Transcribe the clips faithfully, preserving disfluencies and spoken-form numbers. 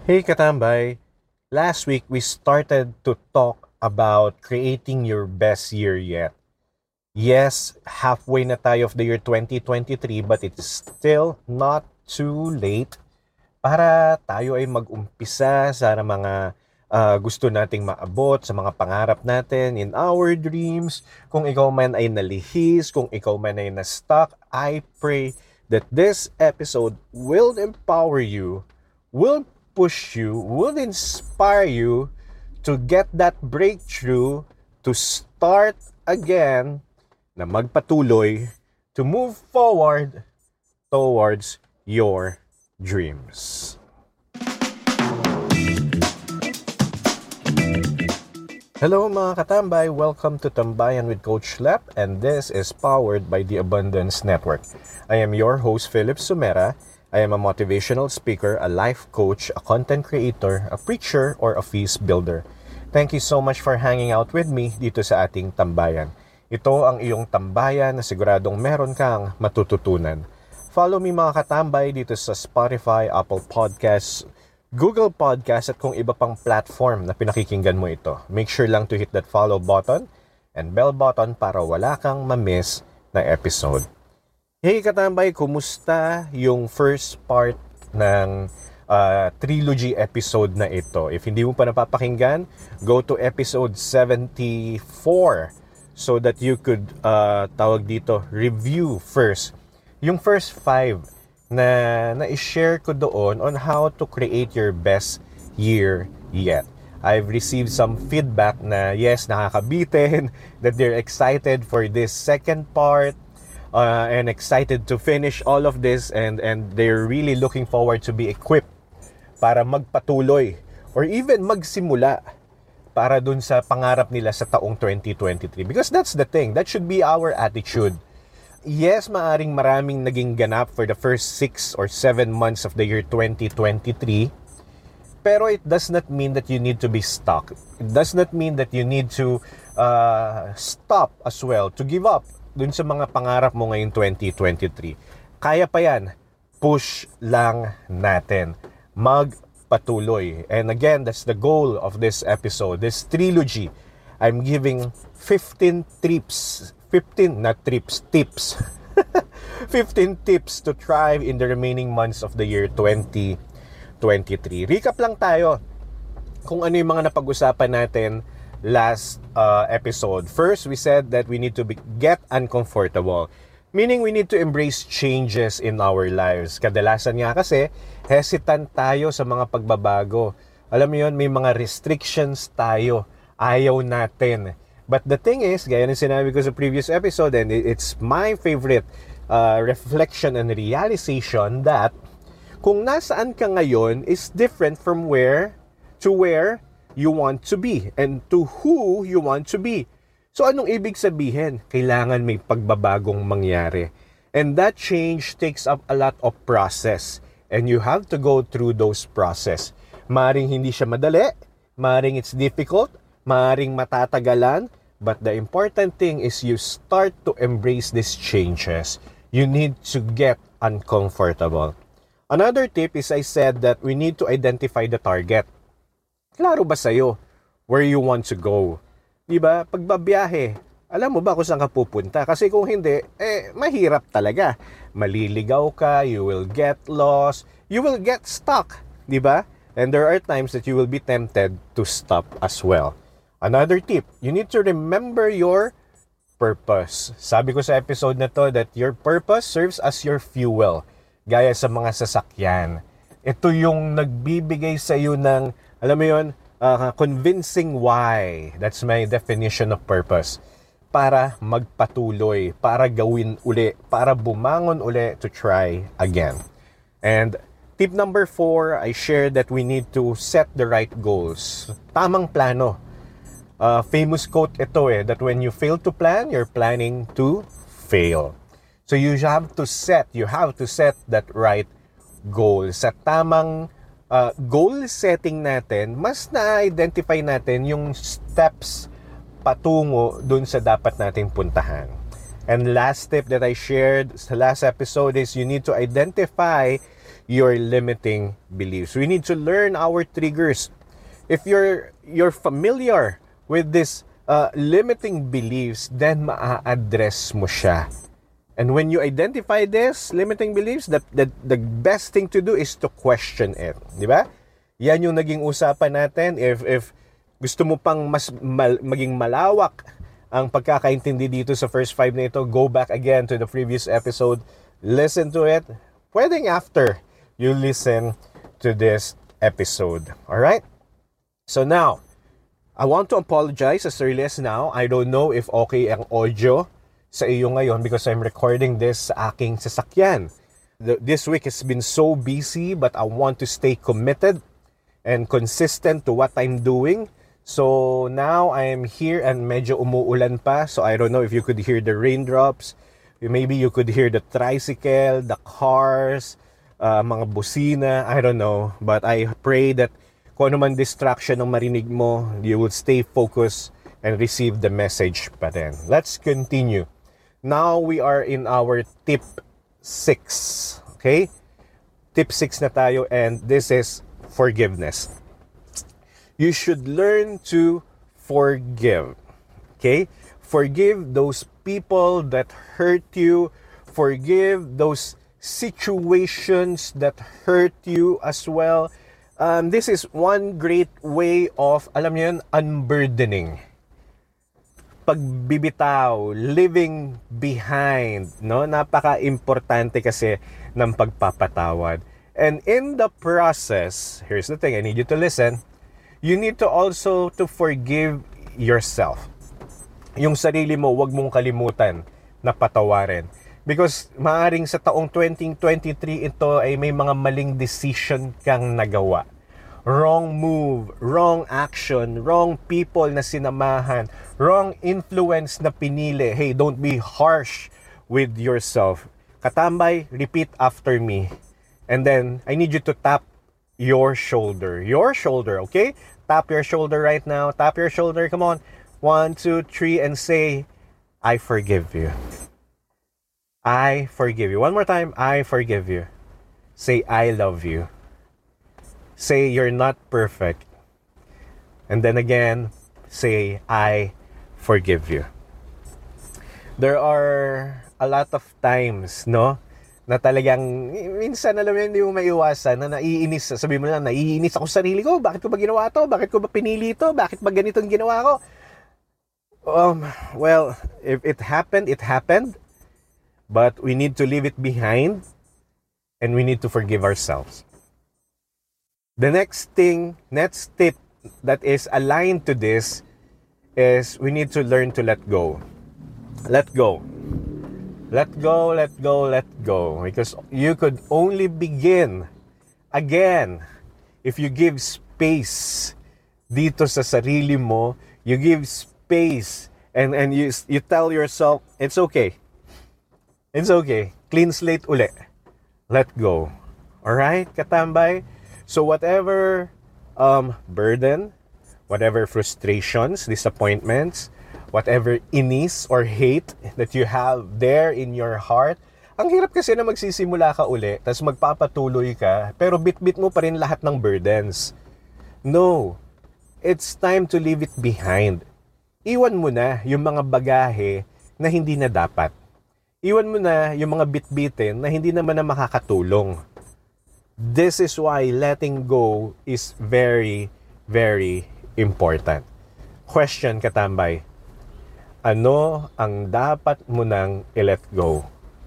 Hey Katambay, last week we started to talk about creating your best year yet. Yes, halfway na tayo of the year twenty twenty-three but it's still not too late para tayo ay mag-umpisa sa mga ah, gusto nating maabot, sa mga pangarap natin in our dreams. Kung ikaw man ay nalihis, kung ikaw man ay na-stuck, I pray that this episode will empower you, will push you, will inspire you to get that breakthrough, to start again, na magpatuloy, to move forward towards your dreams. Hello mga katambay! Welcome to Tambayan with Coach Lep, and this is powered by the Abundance Network. I am your host, Philip Sumera. I am a motivational speaker, a life coach, a content creator, a preacher, or a feast builder. Thank you so much for hanging out with me dito sa ating tambayan. Ito ang iyong tambayan na siguradong meron kang matututunan. Follow me mga katambay dito sa Spotify, Apple Podcasts, Google Podcasts at kung iba pang platform na pinakikinggan mo ito. Make sure lang to hit that follow button and bell button para wala kang ma-miss na episode. Hey katambay, kumusta yung first part ng uh, trilogy episode na ito? If hindi mo pa napapakinggan, go to episode seventy-four so that you could, uh, tawag dito, review first. Yung first five na na-share ko doon on how to create your best year yet. I've received some feedback na yes, nakakabitin, that they're excited for this second part, Uh, and excited to finish all of this and and they're really looking forward to be equipped para magpatuloy or even magsimula para dun sa pangarap nila sa taong twenty twenty-three. Because that's the thing, that should be our attitude. Yes, maaring maraming naging ganap for the first six or seven months of the year twenty twenty-three, pero it does not mean that you need to be stuck. It does not mean that you need to uh, stop as well, to give up dun sa mga pangarap mo ngayong twenty twenty-three. Kaya pa yan. Push lang natin. Magpatuloy. And again, that's the goal of this episode, this trilogy. I'm giving fifteen tips, fifteen, not trips, tips. fifteen tips to thrive in the remaining months of the year twenty twenty-three. Recap lang tayo kung ano yung mga napag-usapan natin last uh, episode. First, we said that we need to be, get uncomfortable. Meaning, we need to embrace changes in our lives. Kadalasan nga kasi, hesitant tayo sa mga pagbabago. Alam mo yun, may mga restrictions tayo. Ayaw natin. But the thing is, gaya ng sinabi ko sa previous episode, and it's my favorite uh, reflection and realization that kung nasaan ka ngayon is different from where to where you want to be and to who you want to be. So anong ibig sabihin? Kailangan may pagbabagong mangyari. And that change takes up a lot of process. And you have to go through those process. Maaring hindi siya madali, maaring it's difficult, maaring matatagalan, but the important thing is you start to embrace these changes. You need to get uncomfortable. Another tip is I said that we need to identify the target. Klaro ba sa'yo where you want to go? Diba? Pagbabiyahe, alam mo ba kung saan ka pupunta? Kasi kung hindi, eh, mahirap talaga. Maliligaw ka, you will get lost, you will get stuck. Diba? And there are times that you will be tempted to stop as well. Another tip, you need to remember your purpose. Sabi ko sa episode na to that your purpose serves as your fuel. Gaya sa mga sasakyan. Ito yung nagbibigay sa iyo ng, alam mo yun, uh, convincing why. That's my definition of purpose. Para magpatuloy, para gawin uli, para bumangon uli to try again. And tip number four, I shared that we need to set the right goals. Tamang plano. Uh, famous quote ito eh, that when you fail to plan, you're planning to fail. So you have to set, you have to set that right goal. Sa tamang uh, goal setting natin, mas na-identify natin yung steps patungo dun sa dapat nating puntahan. And last tip that I shared sa last episode is you need to identify your limiting beliefs. We need to learn our triggers. If you're you're familiar with this uh, limiting beliefs, then maa-address mo siya. And when you identify this limiting beliefs, that the, the best thing to do is to question it. Di ba? Yan yung naging usapan natin. If, if gusto mo pang mas mal, maging malawak ang pagkakaintindi dito sa first five na ito, go back again to the previous episode. Listen to it. Pwedeng after you listen to this episode. Alright? So now, I want to apologize as early as now. I don't know if okay ang audio sa iyo ngayon because I'm recording this sa aking sasakyan. The, this week has been so busy, but I want to stay committed and consistent to what I'm doing. So now I am here and medyo umuulan pa, so I don't know if you could hear the raindrops. Maybe you could hear the tricycle, the cars, uh, mga busina, I don't know. But I pray that kung ano man distraction ang marinig mo, you will stay focused and receive the message pa rin. Let's continue. Now we are in our tip six. Okay? Tip six na tayo, and this is forgiveness. You should learn to forgive. Okay? Forgive those people that hurt you. Forgive those situations that hurt you as well. Um, this is one great way of, alam niyo yun, unburdening. Pagbibitaw, living behind, no? Napaka-importante kasi ng pagpapatawad. And in the process, here's the thing, I need you to listen. You need to also to forgive yourself. Yung sarili mo, wag mong kalimutan na patawarin. Because maaring sa taong twenty twenty-three ito ay may mga maling decision kang nagawa. Wrong move, wrong action, wrong people na sinamahan, wrong influence na pinili. Hey, don't be harsh with yourself. Katambay, repeat after me. And then, I need you to tap your shoulder. Your shoulder, okay? Tap your shoulder right now. Tap your shoulder, come on. One, two, three, and say, I forgive you. I forgive you. One more time, I forgive you. Say, I love you. Say, you're not perfect. And then again, say, I forgive you. There are a lot of times, no? Na talagang, minsan alam mo yun, hindi mo maiwasan, na naiinis, sabi mo lang, naiinis ako sa sarili ko, bakit ko ba ginawa to? Bakit ko ba pinili to? Bakit ba ganito ang ginawa ko? Um, well, if it happened, it happened. But we need to leave it behind, and we need to forgive ourselves. The next thing, next tip that is aligned to this is we need to learn to let go. Let go. Let go, let go, let go. Because you could only begin again if you give space dito sa sarili mo. You give space and, and you, you tell yourself, it's okay. It's okay. Clean slate uli. Let go. Alright, katambay? So whatever um, burden, whatever frustrations, disappointments, whatever inis or hate that you have there in your heart, ang hirap kasi na magsisimula ka uli, tapos magpapatuloy ka, pero bit-bit mo pa rin lahat ng burdens. No. It's time to leave it behind. Iwan mo na yung mga bagahe na hindi na dapat. Iwan mo na yung mga bit-bitin na hindi naman na makakatulong. This is why letting go is very, very important. Question, katambay. Ano ang dapat mo nang i-let go?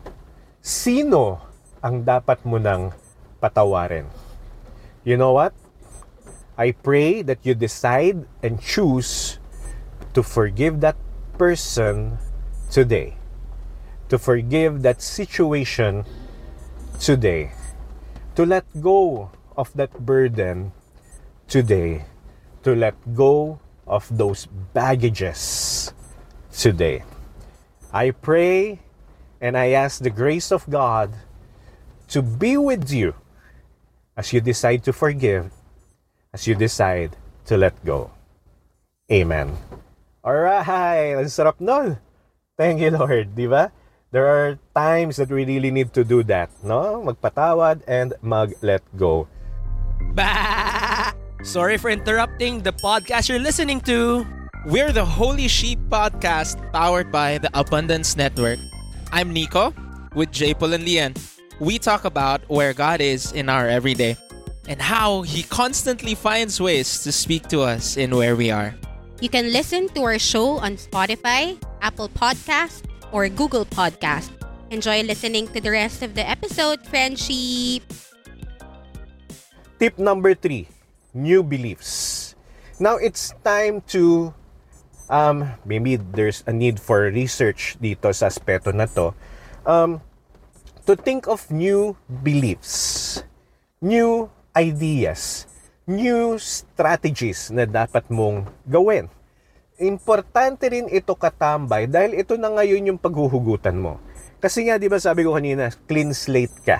Sino ang dapat mo nang patawarin? You know what? I pray that you decide and choose to forgive that person today. To forgive that situation today. To let go of that burden today. To let go of those baggages today. I pray and I ask the grace of God to be with you as you decide to forgive, as you decide to let go. Amen. Alright, ang sarap nun. Thank you, Lord, di ba? There are times that we really need to do that, no? Magpatawad and mag-let go. Bah! Sorry for interrupting the podcast you're listening to. We're the Holy Sheep Podcast powered by the Abundance Network. I'm Nico with J. Paul and Lian. We talk about where God is in our everyday and how He constantly finds ways to speak to us in where we are. You can listen to our show on Spotify, Apple Podcast, or Google Podcast. Enjoy listening to the rest of the episode, friendship! Tip number three, new beliefs. Now, it's time to, um, maybe there's a need for research dito sa aspeto na to, um, to think of new beliefs, new ideas, new strategies na dapat mong gawin. Importante rin ito, katambay, dahil ito na ngayon yung paghuhugutan mo. Kasi nga, di ba sabi ko kanina, clean slate ka.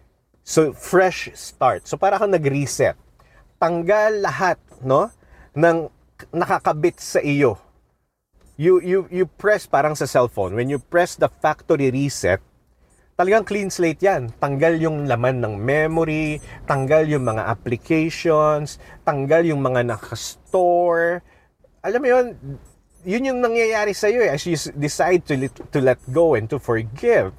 So, fresh start. So, para kang nag-reset. Tanggal lahat, no, ng nakakabit sa iyo. You, you, you press, parang sa cellphone, when you press the factory reset, talagang clean slate yan. Tanggal yung laman ng memory, tanggal yung mga applications, tanggal yung mga nakastore. Alam mo yun, yun yung nangyayari sa iyo eh, as you decide to let, to let go and to forgive.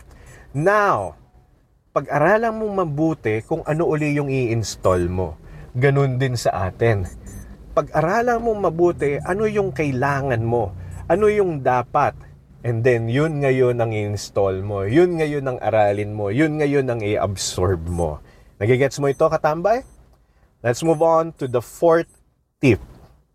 Now, pag-aralan mo mabuti kung ano uli yung i-install mo. Ganun din sa atin. Pag-aralan mo mabuti ano yung kailangan mo, ano yung dapat. And then, yun ngayon ang i-install mo. Yun ngayon ang aralin mo. Yun ngayon ang i-absorb mo. Nagigets mo ito, katambay? Let's move on to the fourth tip.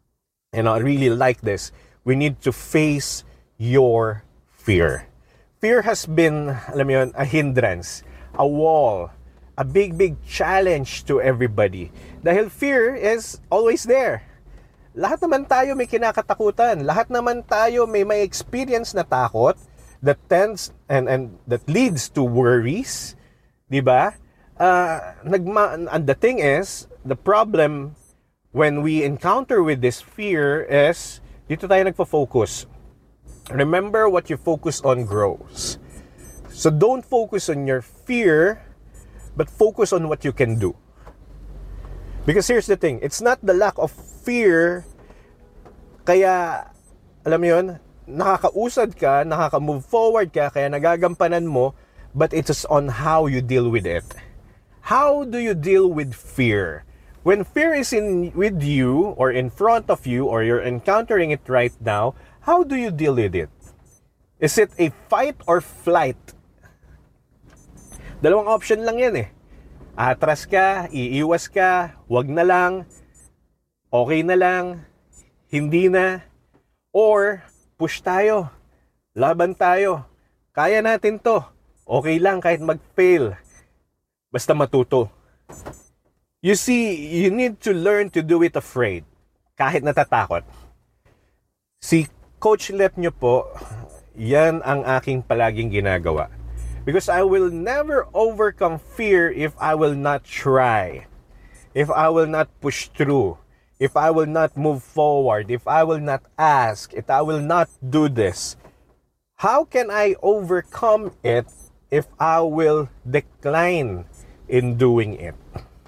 And I really like this. We need to face your fear. Fear has been, alam mo yun, a hindrance, a wall, a big, big challenge to everybody. Dahil fear is always there. Lahat naman tayo may kinakatakutan. Lahat naman tayo may may experience na takot that tends and, and that leads to worries. Diba? Uh, nagma- and the thing is, the problem when we encounter with this fear is, dito tayo nagpo-focus. Remember, what you focus on grows. So don't focus on your fear, but focus on what you can do. Because here's the thing, it's not the lack of fear, kaya, alam mo yun, nakakausad ka, nakaka-move forward ka, kaya nagagampanan mo, but it's on how you deal with it. How do you deal with fear? When fear is in with you or in front of you or you're encountering it right now, how do you deal with it? Is it a fight or flight? Dalawang option lang yan eh. Atras ka, iiwas ka, wag na lang, okay na lang, hindi na, or push tayo, laban tayo, kaya natin to, okay lang kahit mag-fail, basta matuto. You see, you need to learn to do it afraid, kahit natatakot. Si Coach Lep nyo po, yan ang aking palaging ginagawa. Because I will never overcome fear if I will not try, if I will not push through, if I will not move forward, if I will not ask, if I will not do this. How can I overcome it if I will decline in doing it?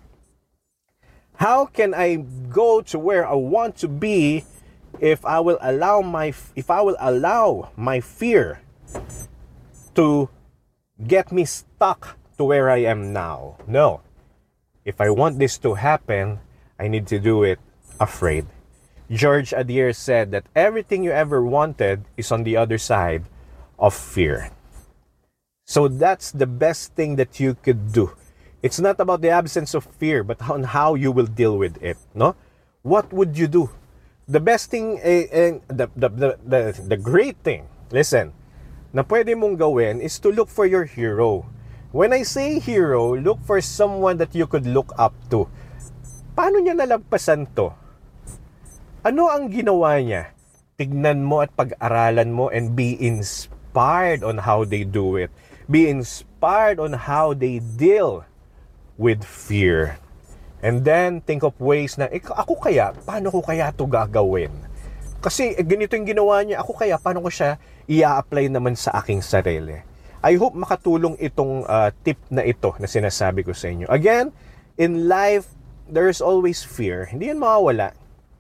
How can I go to where I want to be if I will allow my if I will allow my fear to get me stuck to where I am now? No. If I want this to happen, I need to do it afraid. George Adair said that everything you ever wanted is on the other side of fear. So that's the best thing that you could do. It's not about the absence of fear, but on how you will deal with it, no? What would you do? The best thing, eh, eh, the, the, the, the, the great thing, listen, na pwede mong gawin is to look for your hero. When I say hero, look for someone that you could look up to. Paano niya nalagpasan to? Ano ang ginawa niya? Tignan mo at pag-aralan mo and be inspired on how they do it. Be inspired on how they deal with fear. And then, think of ways na, eh, ako kaya, paano ko kaya ito gagawin? Kasi eh, ganito yung ginawa niya, ako kaya, paano ko siya i-apply naman sa aking sarili? I hope makatulong itong uh, tip na ito na sinasabi ko sa inyo. Again, in life, there's always fear. Hindi yan mawawala.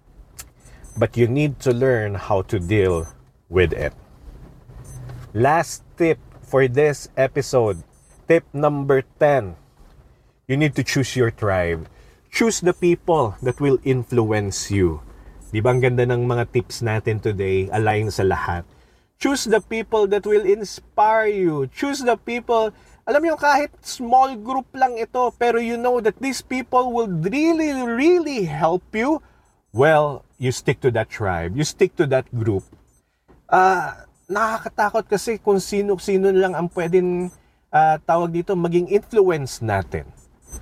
But you need to learn how to deal with it. Last tip for this episode. Tip number ten. You need to choose your tribe. Choose the people that will influence you. Di ba ang ganda ng mga tips natin today, align sa lahat. Choose the people that will inspire you. Choose the people, alam mo kahit small group lang ito, pero you know that these people will really, really help you. Well, you stick to that tribe. You stick to that group. Ah, uh, nakakatakot kasi kung sino-sino lang ang pwedeng uh, tawag dito, maging influence natin.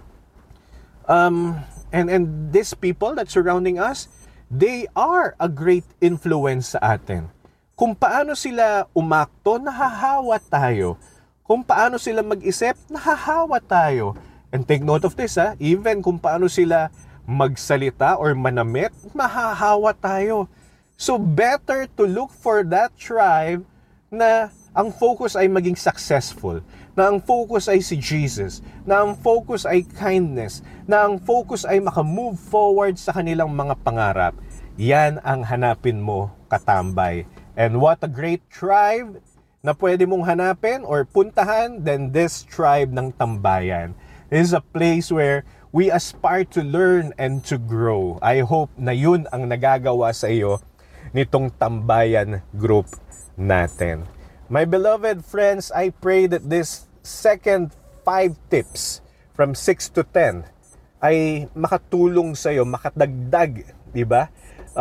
Um, and, and these people that surrounding us, they are a great influence sa atin. Kung paano sila umakto, nahahawa tayo. Kung paano sila mag-isip, nahahawa tayo. And take note of this, ha? Even kung paano sila magsalita or manamit, mahahawa tayo. So better to look for that tribe na ang focus ay maging successful, na ang focus ay si Jesus, na ang focus ay kindness, na ang focus ay makamove forward sa kanilang mga pangarap. Yan ang hanapin mo, katambay. And what a great tribe na pwede mong hanapin or puntahan than this tribe ng tambayan. This is a place where we aspire to learn and to grow. I hope na yun ang nagagawa sa iyo nitong tambayan group natin. My beloved friends, I pray that this second five tips from six to ten ay makatulong sa iyo, makadagdag, di ba?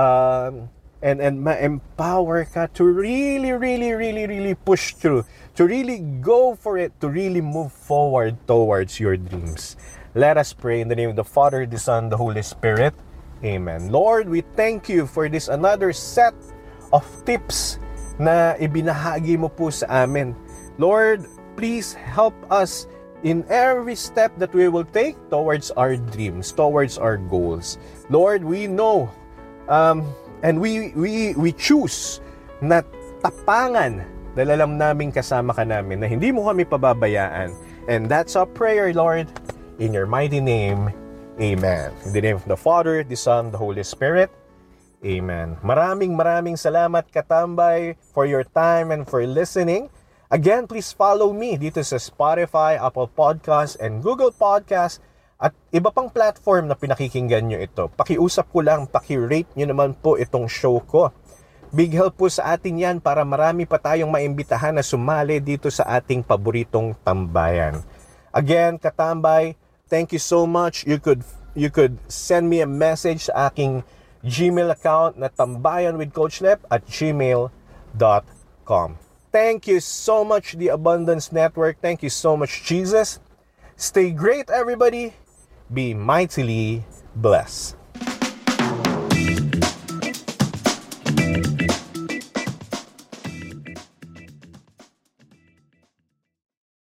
Um, and and ma-empower ka to really, really, really, really push through, to really go for it, to really move forward towards your dreams. Let us pray in the name of the Father, the Son, the Holy Spirit. Amen. Lord, we thank you for this another set of tips na ibinahagi mo po sa amin. Lord, please help us in every step that we will take towards our dreams, towards our goals. Lord, we know um, and we we we choose na tapangan dahil alam namin kasama ka namin na hindi mo kami pababayaan. And that's our prayer, Lord, in your mighty name. Amen. In the name of the Father, the Son, the Holy Spirit. Amen. Maraming maraming salamat, katambay, for your time and for listening. Again, please follow me dito sa Spotify, Apple Podcasts, and Google Podcasts at iba pang platform na pinakikinggan nyo ito. Pakiusap ko lang, paki-rate nyo naman po itong show ko. Big help po sa atin yan para marami pa tayong maimbitahan na sumali dito sa ating paboritong tambayan. Again, katambay, thank you so much. You could you could send me a message sa aking Gmail account na tambayanwithcoachlep at gmail dot com. Thank you so much, The Abundance Network. Thank you so much, Jesus. Stay great, everybody. Be mightily blessed.